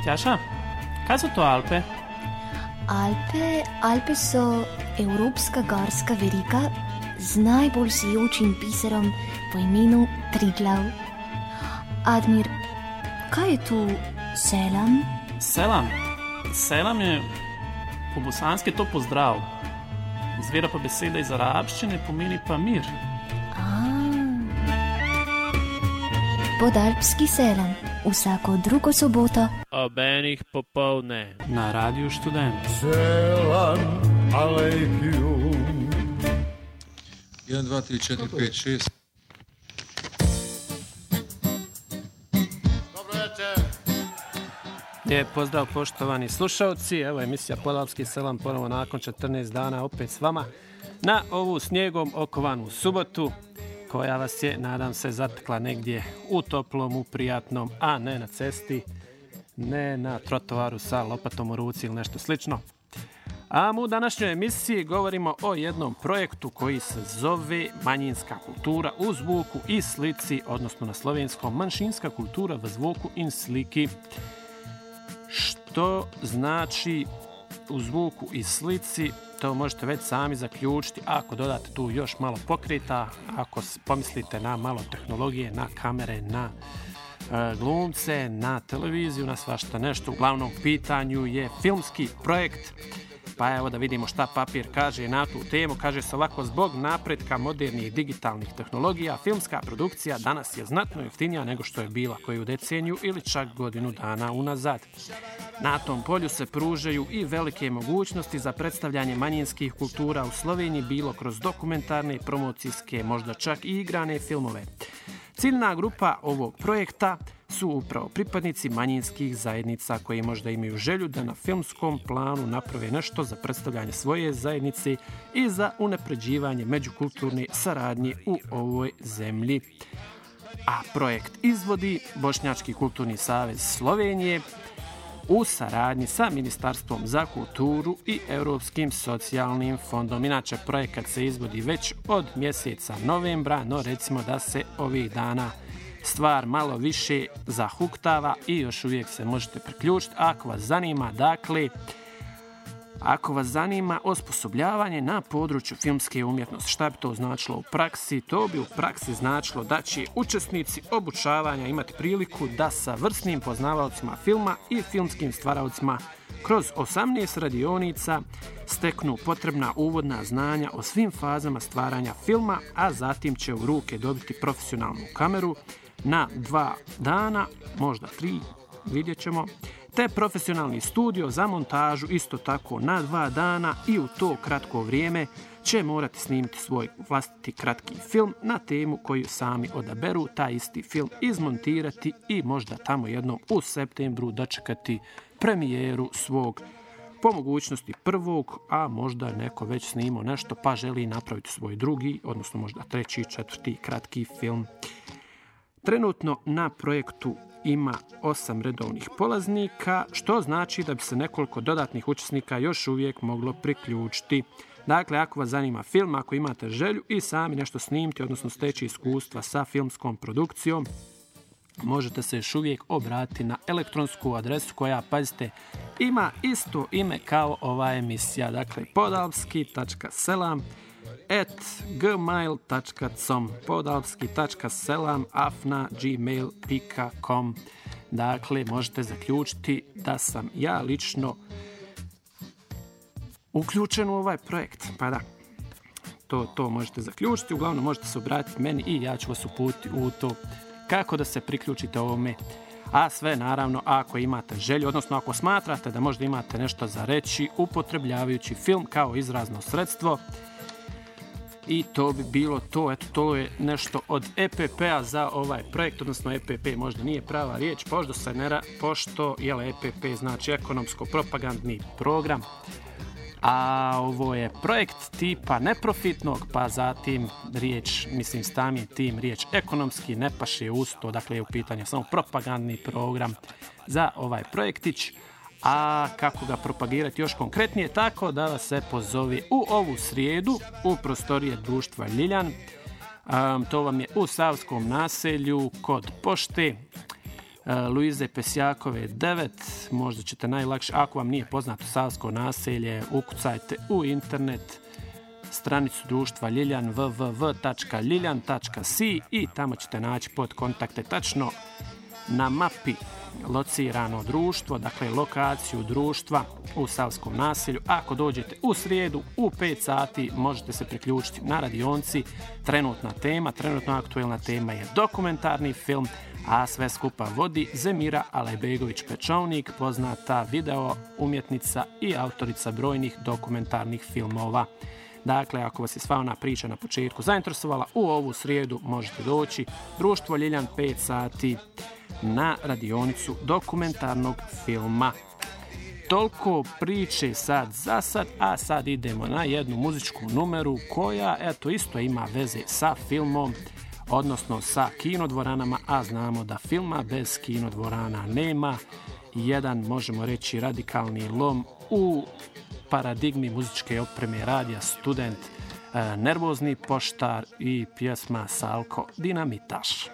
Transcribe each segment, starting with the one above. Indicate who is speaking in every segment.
Speaker 1: Tjaša, kaj so to Alpe?
Speaker 2: Alpe so evropska gorska veriga z najbolj sijočim biserom po imenu Triglav. Admir, kaj je tu selam?
Speaker 1: Selam je po bosanski to pozdrav. Izvira pa beseda iz arabščine, pomeni pa mir.
Speaker 2: Podalpski selam, vsako drugo soboto
Speaker 3: ob enih popoldne
Speaker 1: na Radiu Študent.
Speaker 4: Selam alejkum.
Speaker 5: 1, 2, 3, 4, 5, 6.
Speaker 3: Lijep pozdrav poštovani slušalci, evo emisija Podalpski selam ponovo nakon 14 dana opet s vama na ovu snijegom okovanu subotu koja vas je, nadam se, zatekla negdje u toplom, prijatnom, a ne na cesti, ne na trotoaru sa lopatom u ruci ili nešto slično. A u današnjoj emisiji govorimo o jednom projektu koji se zove Manjinska kultura u zvuku i slici, odnosno na slovenskom manjšinska kultura v zvuku in sliki. Što znači u zvuku i slici, to možete već sami zaključiti ako dodate tu još malo pokreta, ako pomislite na malo tehnologije, na kamere, na glumce, na televiziju, na svašta nešto. Uglavnom pitanju je filmski projekt. Pa evo da vidimo šta papir kaže na tu temu. Kaže se ovako: zbog napretka modernih digitalnih tehnologija, filmska produkcija danas je znatno jeftinija nego što je bila koju deceniju ili čak godinu dana unazad. Na tom polju se pružaju i velike mogućnosti za predstavljanje manjinskih kultura u Sloveniji, bilo kroz dokumentarne, promocijske, možda čak i igrane filmove. Ciljna grupa ovog projekta su upravo pripadnici manjinskih zajednica koji možda imaju želju da na filmskom planu naprave nešto za predstavljanje svoje zajednice i za unapređivanje međukulturne saradnje u ovoj zemlji. A projekt izvodi Bošnjački kulturni savez Slovenije u saradnji sa Ministarstvom za kulturu i Europskim socijalnim fondom. Inače, projekat se izvodi već od mjeseca novembra, no recimo da se ovih dana stvar malo više zahuktava i još uvijek se možete priključiti ako vas zanima. Dakle, ako vas zanima osposobljavanje na području filmske umjetnosti, šta bi to značilo u praksi? To bi u praksi značilo da će učesnici obučavanja imati priliku da sa vrsnim poznavalcima filma i filmskim stvaraocima kroz 18 radionica steknu potrebna uvodna znanja o svim fazama stvaranja filma, a zatim će u ruke dobiti profesionalnu kameru na 2 dana, možda 3, vidjet ćemo, te profesionalni studio za montažu isto tako na 2 dana i u to kratko vrijeme će morati snimiti svoj vlastiti kratki film na temu koju sami odaberu, taj isti film izmontirati i možda tamo jednom u septembru dočekati premijeru svog, po mogućnosti prvog, a možda neko već snimao nešto pa želi napraviti svoj drugi, odnosno možda 3., 4. kratki film. Trenutno na projektu ima 8 redovnih polaznika, što znači da bi se nekoliko dodatnih učesnika još uvijek moglo priključiti. Dakle, ako vas zanima film, ako imate želju i sami nešto snimiti, odnosno steći iskustva sa filmskom produkcijom, možete se još uvijek obratiti na elektronsku adresu koja, pazite, ima isto ime kao ova emisija. Dakle, podalpski.selam@gmail.com, podalpski.selam@gmail.com. Dakle, možete zaključiti da sam ja lično uključen u ovaj projekt. Pa da, to možete zaključiti. Uglavnom možete se obratiti meni i ja ću vas uputiti u to kako da se priključite ovome. A sve naravno ako imate želju, odnosno ako smatrate da možda imate nešto za reći upotrebljavajući film kao izrazno sredstvo. I to bi bilo to. Eto, to je nešto od EPP-a za ovaj projekt, odnosno EPP možda nije prava riječ, pošto EPP znači ekonomsko-propagandni program, a ovo je projekt tipa neprofitnog, pa zatim riječ, mislim sami tim riječ ekonomski ne paše uz to, dakle je u pitanju samo propagandni program za ovaj projektić. A kako ga propagirati još konkretnije, tako da vas se pozove u ovu srijedu u prostorije društva Ljiljan. To vam je u Savskom naselju kod pošte. Luize Pesjakove 9, možda ćete najlakše, ako vam nije poznato Savsko naselje, ukucajte u internet stranicu društva Ljiljan www.ljiljan.si i tamo ćete naći pod kontakte tačno na mapi locirano društvo, dakle lokaciju društva u Savskom naselju. Ako dođete u srijedu u 5 sati možete se priključiti na radionci. Trenutno aktuelna tema je dokumentarni film, a sve skupa vodi Zemira Alajbegović-Pečovnik, poznata video umjetnica i autorica brojnih dokumentarnih filmova. Dakle, ako vas je sva ona priča na početku zainteresovala, u ovu srijedu možete doći društvo Ljiljan 5 sati na radionicu dokumentarnog filma. Toliko priče sad za sad, a sad idemo na jednu muzičku numeru koja eto isto ima veze sa filmom, odnosno sa kinodvoranama, a znamo da filma bez kinodvorana nema. Jedan, možemo reći, radikalni lom u paradigmi muzičke opreme radija Student, Nervozni poštar i pjesma Salko Dinamitaš.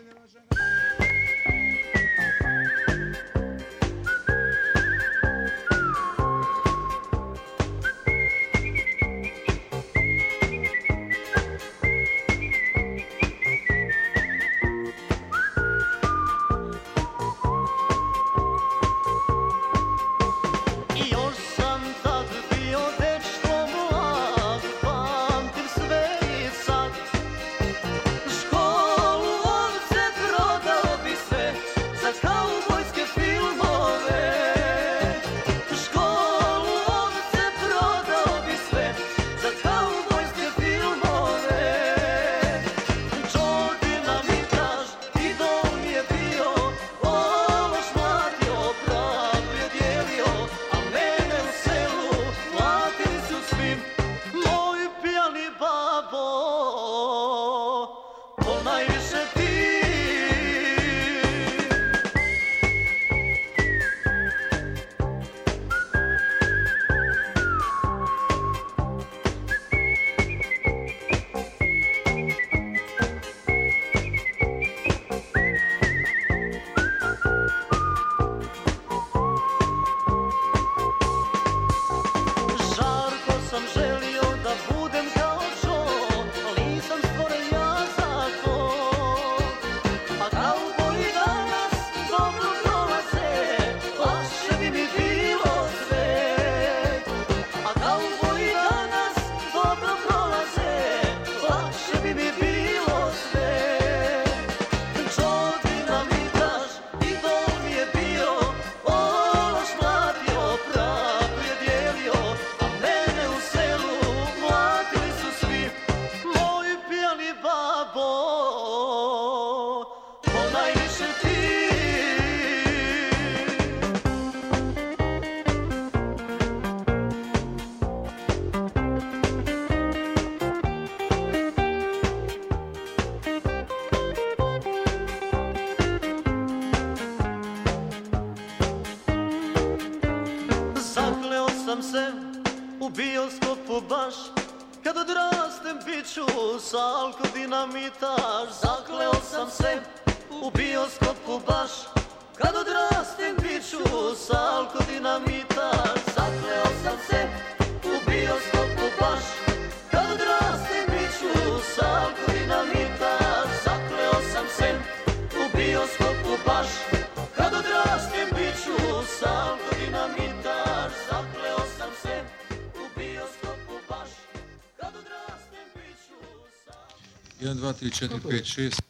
Speaker 6: Salko Dinamitaš, zakleo sam se u bioskopu baš. Kad odrastem bit ću Salko Dinamitaš, zakleo sam se u bioskopu baš. Kad odrastem bit ću Salko Dinamitaš, zakleo sam se u bioskopu baš. Kad odrastem bit ću Salko Dinamitaš, zakleo sam se u bioskopu baš. Kad odrastem bit ću
Speaker 5: 1, 2, 3, 4, 5, 6.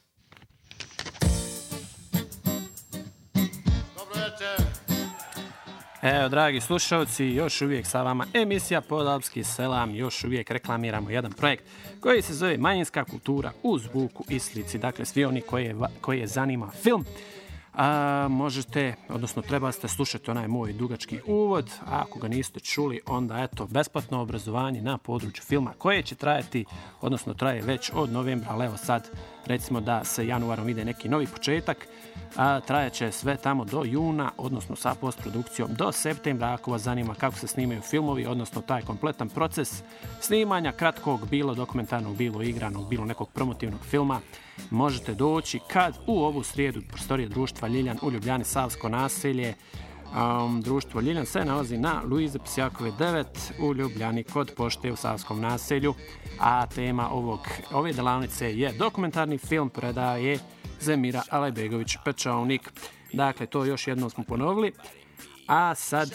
Speaker 3: Evo, dragi slušalci, još uvijek sa vama emisija Podalpski selam, još uvijek reklamiramo jedan projekt koji se zove Manjinska kultura u zvuku i slici. Dakle, svi oni koje zanima film, možete, odnosno trebali ste slušati onaj moj dugački uvod, a ako ga niste čuli, onda eto, besplatno obrazovanje na području filma koje će trajati, odnosno traje već od novembra, ali evo sad, recimo da se januarom ide neki novi početak, trajaće sve tamo do juna, odnosno sa postprodukcijom do septembra. Ako vas zanima kako se snimaju filmovi, odnosno taj kompletan proces snimanja kratkog, bilo dokumentarnog, bilo igranog, bilo nekog promotivnog filma, možete doći kad u ovu srijedu prostorije društva Ljiljan u Ljubljani, Savsko naselje. Društvo Ljiljan se nalazi na Luize Psjakove 9 u Ljubljani kod pošte u Savskom naselju, a tema ove delavnice je dokumentarni film, predaje Zemira Alajbegović Pečovnik. Dakle, to još jednom smo ponovili. A sad,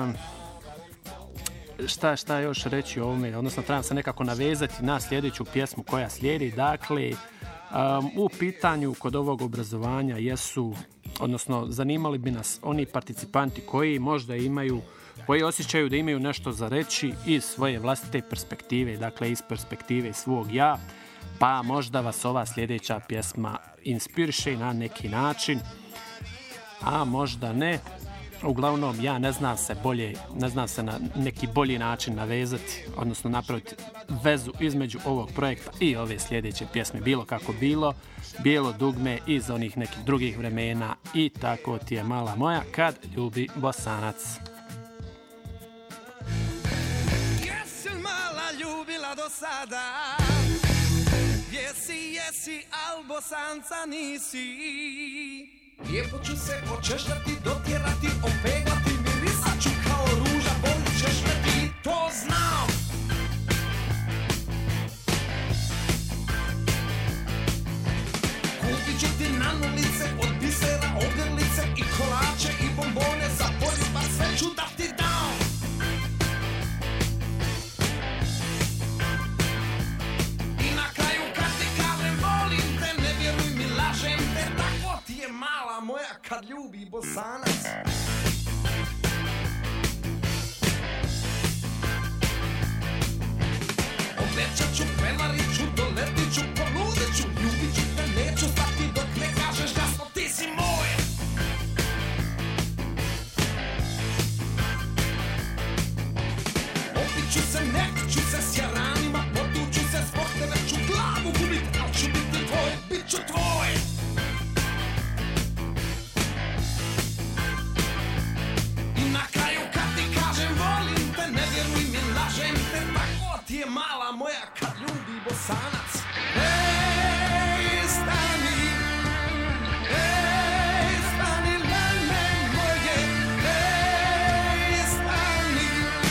Speaker 3: šta još reći o ovome, odnosno trebam se nekako navezati na sljedeću pjesmu koja slijedi. Dakle, u pitanju kod ovog obrazovanja jesu, odnosno zanimali bi nas oni participanti koji možda imaju, koji osjećaju da imaju nešto za reći iz svoje vlastite perspektive, dakle iz perspektive svog ja, pa možda vas ova sljedeća pjesma inspiriše na neki način, a možda ne. Uglavnom, ja ne znam se na neki bolji način navezati, odnosno napraviti vezu između ovog projekta i ove sljedeće pjesme. Bilo kako bilo, bijelo dugme iz onih nekih drugih vremena i tako ti je mala moja kad ljubi Bosanac.
Speaker 7: Jesi mala ljubila do sada? Jesi, al Bosanca nisi. Lijepo ću se počešljati, dotjerati, opeglati, mirisat ću kao ruža, bolju ćeš me ti, to znam. Kupit ću ti nanulice, od bisera, ogrlice i kolače i bombone, za poljubac sve ću da ti dam. I na kraju kad ti kažem volim te, ne vjeruj mi, lažem te, tako ti je mala moja kad ljubi Bosanac. Obećat ću, prevarit ću, doletit ću, ponudit ću, ljubit ću te, neću stati dok ne kažeš jasno ti si moj. Opit ću se, nek ću se s jaranima, potuću se, zbog tebe ću glavu gubit, al ću biti tvoj, bit ću tvoj. I na kraju kad ti kažem volim te, ne vjeruj mi, lažem te, tako ti je mala moja kad ljubi Bosanac. Ej, stani, lele moje, ej, stani.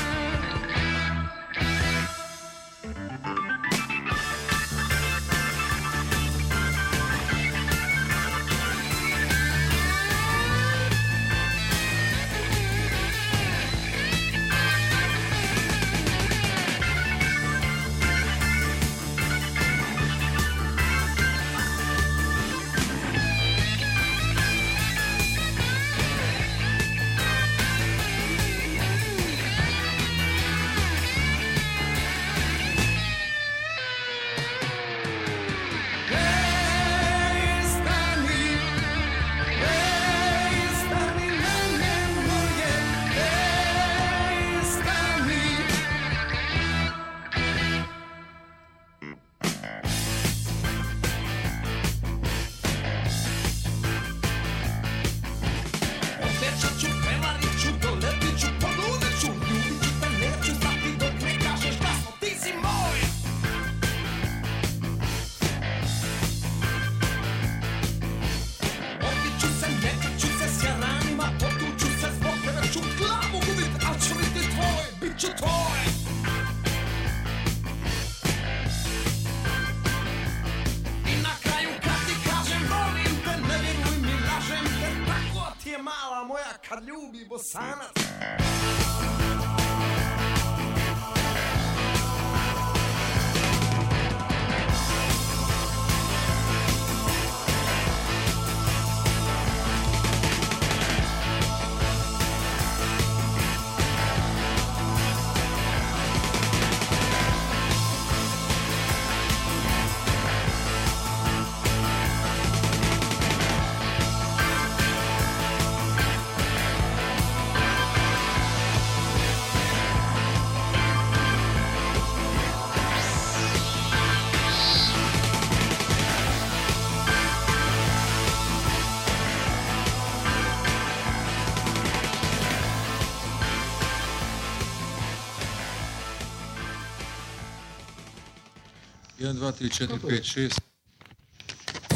Speaker 7: Kad ljubi Bosanac.
Speaker 5: Jedan, dva, tri, četiri, pet, šest.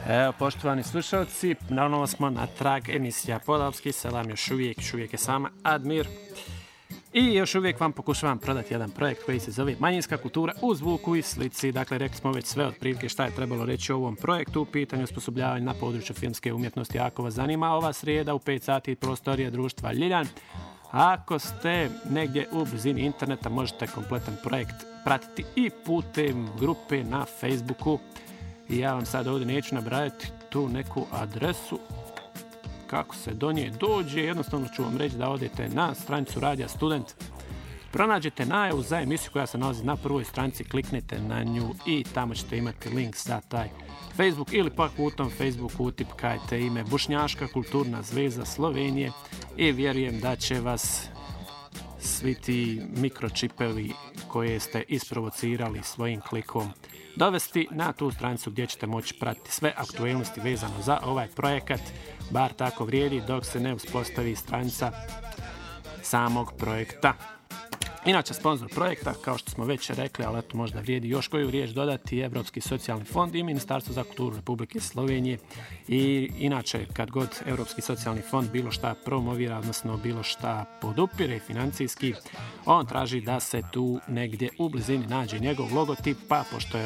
Speaker 3: Evo, poštovani slušalci, naravno smo na trag emisija Podalski, selam još uvijek je sama Admir. I još uvijek vam pokušavam prodati jedan projekt koji se zove Manjinska kultura u zvuku i slici. Dakle, rekli smo već sve otprilike šta je trebalo reći o ovom projektu u pitanju osposobljavanja na području filmske umjetnosti. Ako vas zanima, ova srijeda u 5 sati prostorija društva Ljiljan. Ako ste negdje u blizini interneta, možete kompletan projekt pratiti i putem grupe na Facebooku. I ja vam sad ovdje neću nabrajati tu neku adresu kako se do nje dođe. Jednostavno ću vam reći da odete na stranicu Radija Student, pronađete najavu za emisiju koja se nalazi na prvoj stranici, kliknete na nju i tamo ćete imati link za taj Facebook ili pak u tom Facebooku utipkajte ime Bošnjaška kulturna zveza Slovenije i vjerujem da će vas svi ti mikročipevi koje ste isprovocirali svojim klikom dovesti na tu stranicu gdje ćete moći pratiti sve aktualnosti vezano za ovaj projekat, bar tako vrijedi dok se ne uspostavi stranica samog projekta. Inače, sponsor projekta, kao što smo već rekli, ali eto možda vrijedi još koju riječ dodati, Europski socijalni fond i Ministarstvo za kulturu Republike Slovenije. I inače, kad god Europski socijalni fond bilo šta promovira, odnosno bilo šta podupire financijski, on traži da se tu negdje u blizini nađe njegov logotip, pa pošto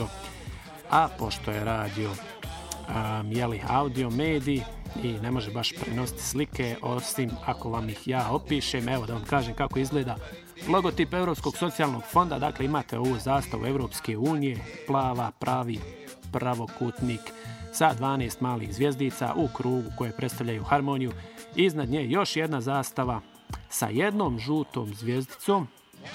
Speaker 3: je radio audio medij i ne može baš prenositi slike, osim ako vam ih ja opišem. Evo da vam kažem kako izgleda logotip Europskog socijalnog fonda. Dakle, imate ovu zastavu Europske unije, plava, pravi pravokutnik sa 12 malih zvjezdica u krugu koje predstavljaju harmoniju. Iznad nje još jedna zastava sa jednom žutom zvjezdicom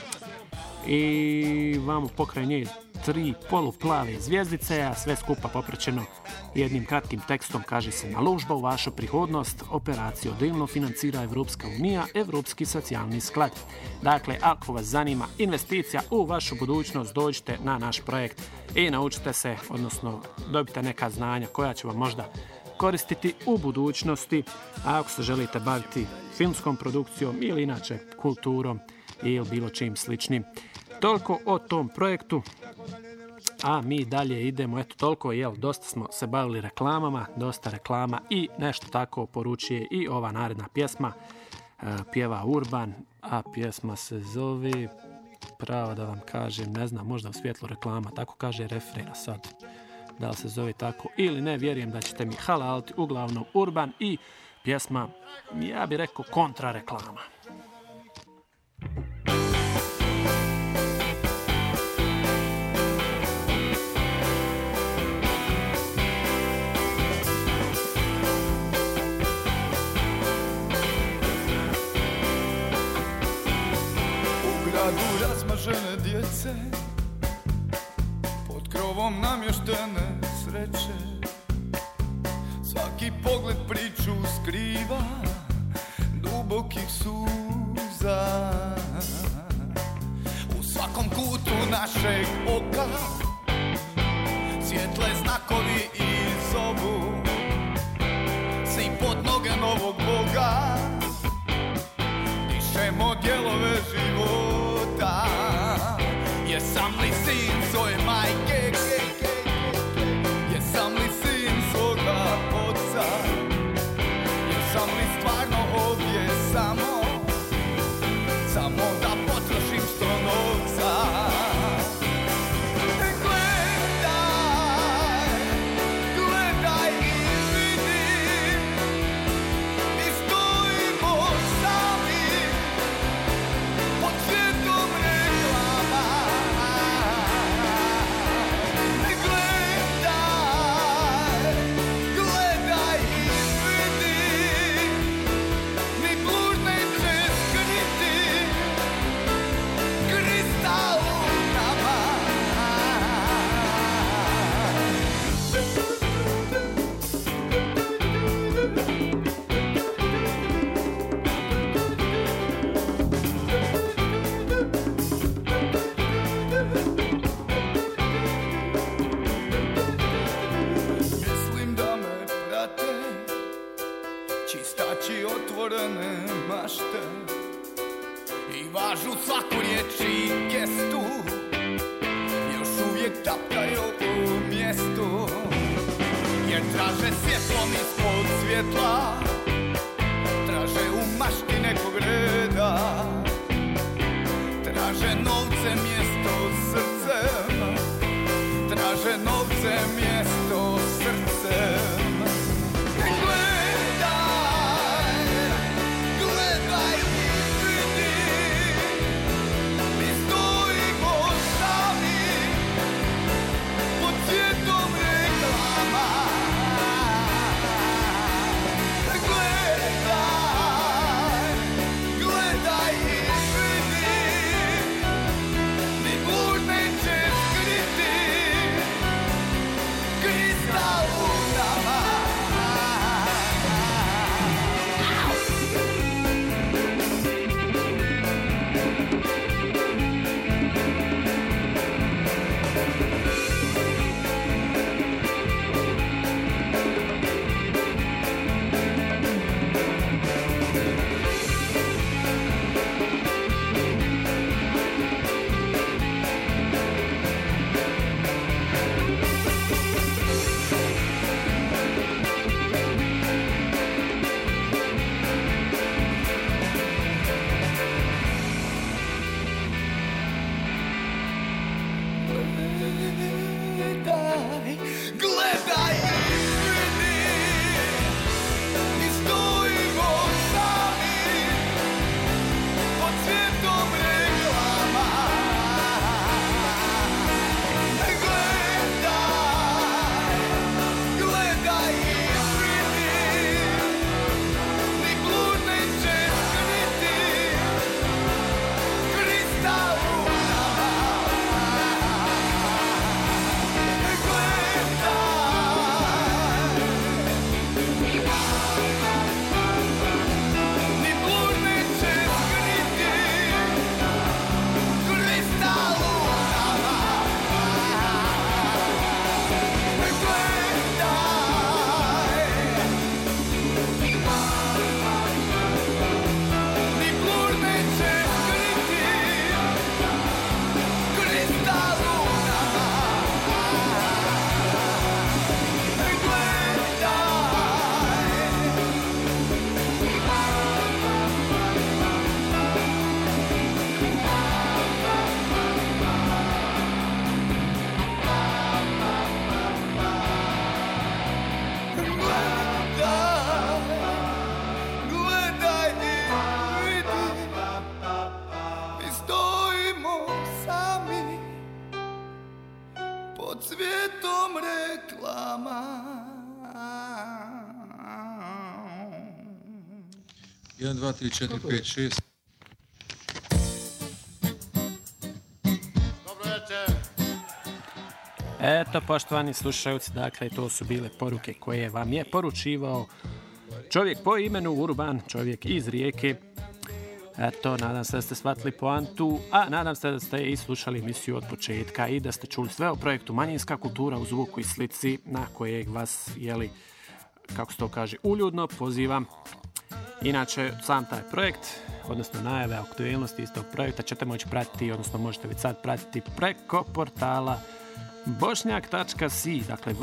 Speaker 3: i vamo pokraj nje 3 poluplave zvjezdice, a sve skupa popraćeno jednim kratkim tekstom. Kaže se: naložba u vašu prihodnost, operaciju delno financira Evropska unija, Evropski socijalni sklad. Dakle, ako vas zanima investicija u vašu budućnost, dođite na naš projekt i naučite se, odnosno dobite neka znanja koja će vam možda koristiti u budućnosti, a ako se želite baviti filmskom produkcijom ili inače kulturom ili bilo čim sličnim. Toliko o tom projektu, a mi dalje idemo, eto toliko, dosta smo se bavili reklamama, dosta reklama i nešto tako poručuje i ova naredna pjesma, pjeva Urban, a pjesma se zove, pravo da vam kažem, ne znam, možda u svjetlu reklama, tako kaže refrena sad, da li se zove tako ili ne, vjerujem da ćete mi halaliti, uglavnom Urban i pjesma, ja bih rekao, kontra reklama.
Speaker 8: Razmažene djece, pod krovom namještene sreće, svaki pogled priču skriva dubokih suza. U svakom kutu našeg oka svjetle znakovi i zovu, svi pod noge novog Boga dišemo dijelove života. Jesam li sin svoje majke, jesam li sin svoga oca, jesam li stvarno ovdje samo da potrošim što novca. Gledaj i vidi, mi stojimo sami pod svijetom reklama. Gledaj i vidi, ni blud neće skriti kristal u nama. Mislim da me prate čistači otvorene mašte i važu svaku riječ i gestu, još uvijek tapkaju u mjestu, jer traže svjetlom ispod svjetla, traže u mašti nekog reda, traže novce mjesto srcem, traže novce mjesto srcem. Gledaj i vidi, mi stojimo sami pod svijetom reklama. Gledaj i vidi, ni blud neće skriti kristal u nama. Gledaj i vidi, mi stojimo sami pod svijetom reklama. Gledaj i vidi, ni blud neće skriti kristal u nama. Ni blud neće skriti kristal u nama. Ni blud neće skriti kristal u nama. Gledaj i vidi, mi stojimo sami pod svijetom reklama.
Speaker 5: 1, 2, 3, 4, 5, 6.
Speaker 3: Eto, poštovani slušalci, dakle, to su bile poruke koje vam je poručivao čovjek po imenu Urban, čovjek iz Rijeke. Eto, nadam se da ste shvatili poantu, a nadam se da ste i slušali emisiju od početka i da ste čuli sve o projektu Manjinska kultura u zvuku i slici, na kojeg vas, kako se to kaže, uljudno pozivam. Inače, sam taj projekt, odnosno najave aktualnosti iz tog projekta ćete moći pratiti, odnosno možete već sad pratiti preko portala bosnjak.si, dakle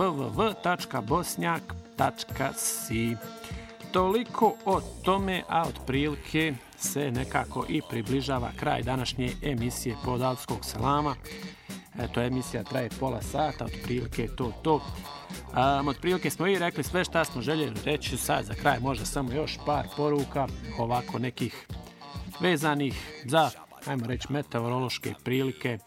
Speaker 3: www.bosnjak.si. Toliko o tome, a otprilike se nekako i približava kraj današnje emisije Podalskog selama. Eto, emisija traje pola sata, otprilike to. Otprilike smo i rekli sve šta smo željeli reći. Sad za kraj možda samo još par poruka, ovako nekih vezanih za, ajmo reći, meteorološke prilike.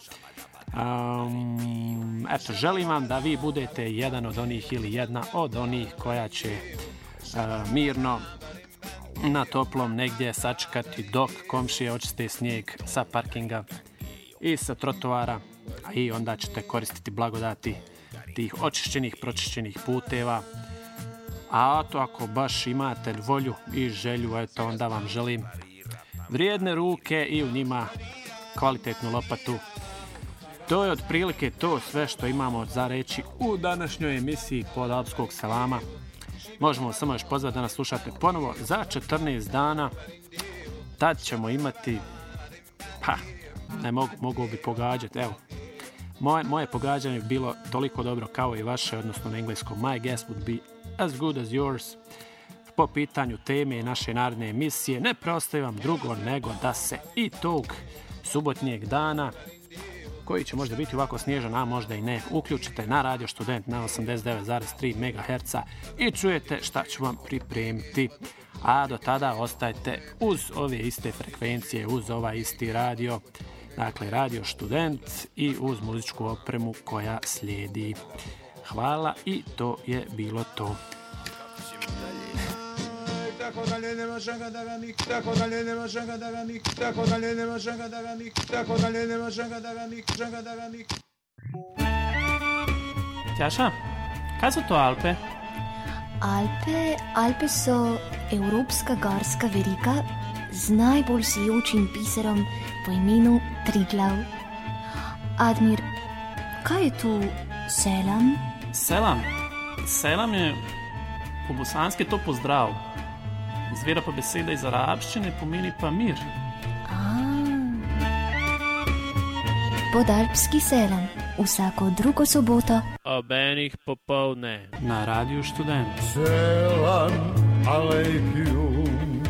Speaker 3: Eto, želim vam da vi budete jedan od onih ili jedna od onih koja će mirno na toplom negdje sačekati dok komšije očiste snijeg sa parkinga i sa trotoara, a i onda ćete koristiti blagodati tih očišćenih, pročišćenih puteva. A to ako baš imate volju i želju, eto, onda vam želim vrijedne ruke i u njima kvalitetnu lopatu. To je otprilike to sve što imamo za reći u današnjoj emisiji Podalskog selama. Možemo samo još pozvati da nas slušate ponovo za 14 dana. Tad ćemo imati, ne mogu bi pogađati, evo, Moje pogađanje bi bilo toliko dobro kao i vaše, odnosno na engleskom my guess would be as good as yours. Po pitanju teme naše naredne emisije ne preostaje vam drugo nego da se i tog subotnijeg dana, koji će možda biti ovako snježan, a možda i ne, uključite na Radio Student na 89,3 MHz i čujete šta ću vam pripremiti. A do tada ostajte uz ove iste frekvencije, uz ovaj isti radio, dakle Radio Student i uz muzičku opremu koja slijedi. Hvala i to je bilo to.
Speaker 8: Tako dalje ne može ga da ga nik, tako dalje ne može ga da ga nik, tako dalje ne može ga da ga nik, tako dalje ne može ga da ga nik, žega da ga nik.
Speaker 1: Tjaša, kaj so to Alpe?
Speaker 2: Alpe so evropska gorska verika z najbolj sijočim biserom po imenu Triglav. Admir, kaj je tu selam?
Speaker 1: Selam je po bosanski to pozdrav. Izvira pa beseda iz arabščine, pomeni pa mir.
Speaker 2: Podalpski selam, vsako drugo soboto
Speaker 3: ob enih popovdne
Speaker 1: Na Radiju Študent.
Speaker 4: Selam alejkum.